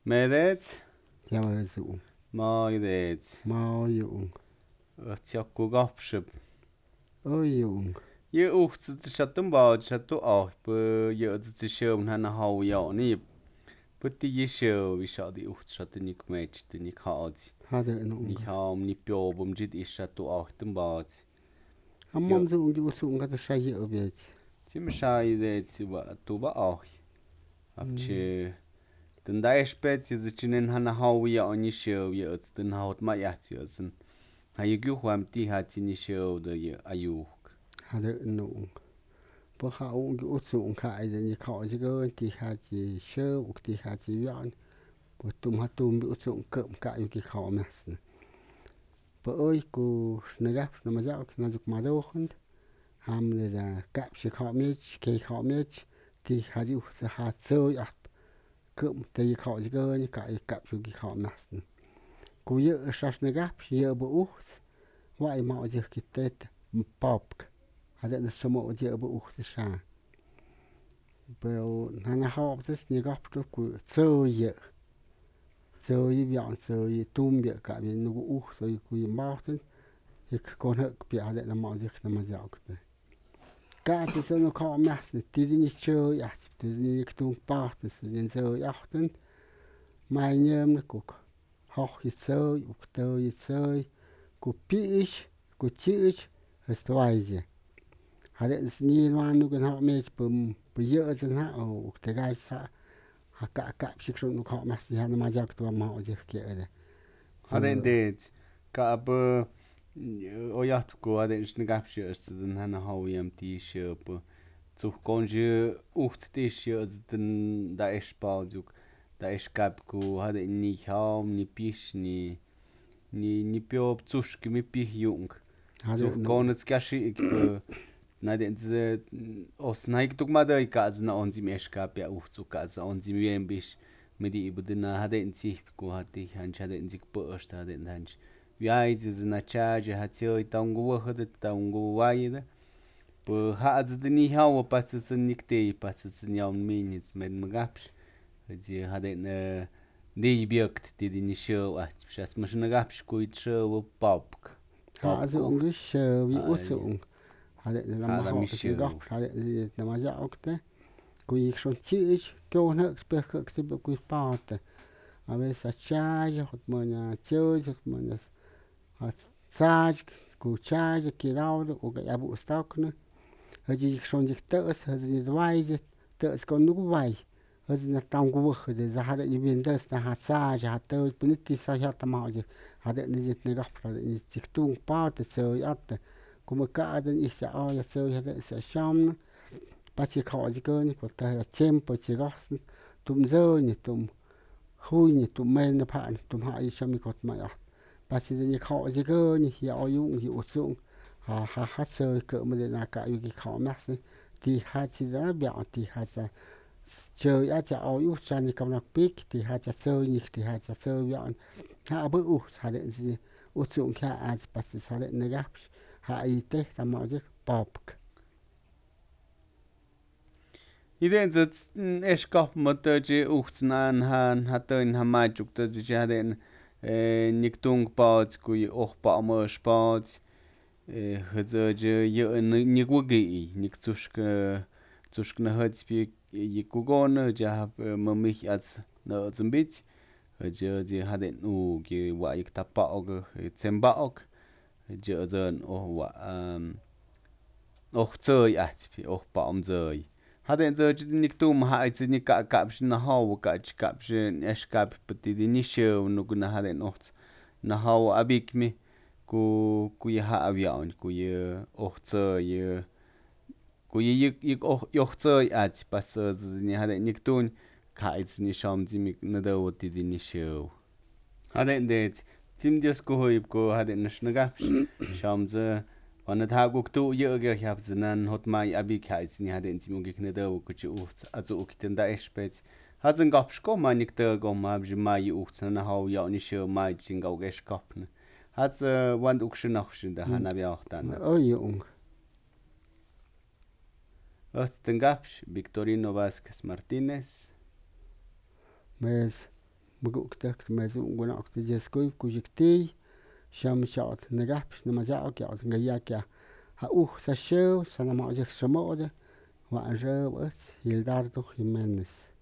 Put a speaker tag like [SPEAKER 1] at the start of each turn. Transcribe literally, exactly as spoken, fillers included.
[SPEAKER 1] Medet
[SPEAKER 2] Yawazu
[SPEAKER 1] Moidet
[SPEAKER 2] Maoyung
[SPEAKER 1] Tiokugopship
[SPEAKER 2] Oyung
[SPEAKER 1] Ye ucht chatum ba chatu oh bu ye the show han how ya ni but the show we shot the ucht chat ni kmet the ni cards
[SPEAKER 2] Hade
[SPEAKER 1] ni
[SPEAKER 2] nung
[SPEAKER 1] ham ni pyo bum jit is chatu oh tum ba
[SPEAKER 2] Amam zung di usung gata shayi obiet
[SPEAKER 1] tim shai de tiba tu ba oh ab che den da spät ze chinen han how ya ni show ye den haut ma ya tsen ha ye gu hwam ti hat ni show de ye ayu
[SPEAKER 2] Hade nung Bo ha ung di usung ka ai ni ka ji go ti ha ji show uk ti ha ji yan Bo tum ha tum di usung kem ka yu ki ka mesne Bo oi ku snegap na ma jak na juk ma do khund ham le da kap shi ka mech ke ka mech ti ha ji us ha zo ya kem te yi ka ji go ni ka i kap yu ki ka mesne Ku ye shas negap ye bo us wa i ma ji ki tet pop Hade na samo je bo us sha Pero na na ha bis ni gap ku zo ye zo yi yang zo yi tum ye ka bi nu u so yi ku yi ma ten ik kon hak bi hade na ma ji na ma ja ku Ka ti so no ka mas ni ti ni cho ya ti ni ik tum pa te so den zo ya ten mai nyem ku hoch yi zo u to yi zo ku pi is ku chi is es twaise Hade is ni no anu gan ha me bum bu ye zen ha o te ga sa ha ka ka shi so no ka mas ya na ma ja ku ma o je ke ede
[SPEAKER 1] Hade det ka bu o ya ko hade snegap shi is den han how yam ti shop zu konje ucht ti shi den da is pa juk da is kap ku hade ni ham ni pish ni ni ni pyo tsush ki mi pi jung zu kon es kashi na den ze os naik tuk ma dai ka na on zi mesh kap ya ucht zu ka on zi mi bish mit die über den hat in sich ku hat ich han hat in sich post hat in han ja iz na charge hat so tango hat tango waide bu hat de ni hawo pas es nikte pas es nyam minits mit magaps ji hat in de biekt die die ni show at schas mach na gaps ku it show pop
[SPEAKER 2] ha so ungisch wie usung Hade na ma ha so gap hade na ma ja okte ku ich schon chi ich go na spek ke ku parte A veces a chaya, hot moña choy, hot moña hot saj, ku chaya, kiraudo, o ga yabu stakne. Haji schon dik tes, haji ni dwaise, tes kon nu wai. Haji na tangu wach, de za hada ni bin tes na hat saj, hat tes beniti sa hat ma haji. Hada ni jit ne gafra, ni tik tung parte so yatte. Kuma ka aden ich sa aya so hada sa shamna. Pachi ka haji goni, ko ta tempo chi gasen. Tum zo ni tum Hui ni tu men na pa tum ha i shami kot ma ya pa si ni kha ji go ni ya o yu yi o su ha ha ha so ke mo de na ka yu ki kha ma se ti ha chi da bia ti ha sa cho ya cha o yu cha ni kam na pik ti ha cha so ni ti ha cha so ya ha bu u sa de ji o su kha a pa si sa de ne ga ha i te ta ma ji pop
[SPEAKER 1] I den zet es kap mat je ucht nan han hat in ha ma juk dat je den nik tung paats ku och pa ma spaats het je je ni gugi nik zusk zusk na het spi je kugon je hab ma mich als na zum bit je je hat den u ge wa ik ta pa og tsemba og je zen o wa och zoi at och pa am zoi Hade in so nik tum ha iz ni ka kapsh na haw ka kapsh es kap pati di ni show no guna hade nocht na haw abik mi ku ku ye ha avion ku ye ochtze ye ku ye ik och ochtze at pas ni hade nik tun ka iz ni sham zi mi na da oti di ni show Hade det tim dios ko hoib ko hade na shnaga sham ze Wann et ha tu jege ich hab nan hot mai abi keiz ni hat in sim gekne da ku chu also ok den da espet hat en gab sko mai nik da go ma bi mai u na ha ja ni scho mai ching au ges kapne hat wann uk schon noch schon da han abi auch dann
[SPEAKER 2] o jung
[SPEAKER 1] was den gabs Victorino Vázquez Martínez
[SPEAKER 2] mes muguktek mesu gunak te jeskuy kuyiktiy sham shot negap namasyak yat ngayakya ja uj sa xew sa namak xamode wa rew ets Gildardo Jimenez.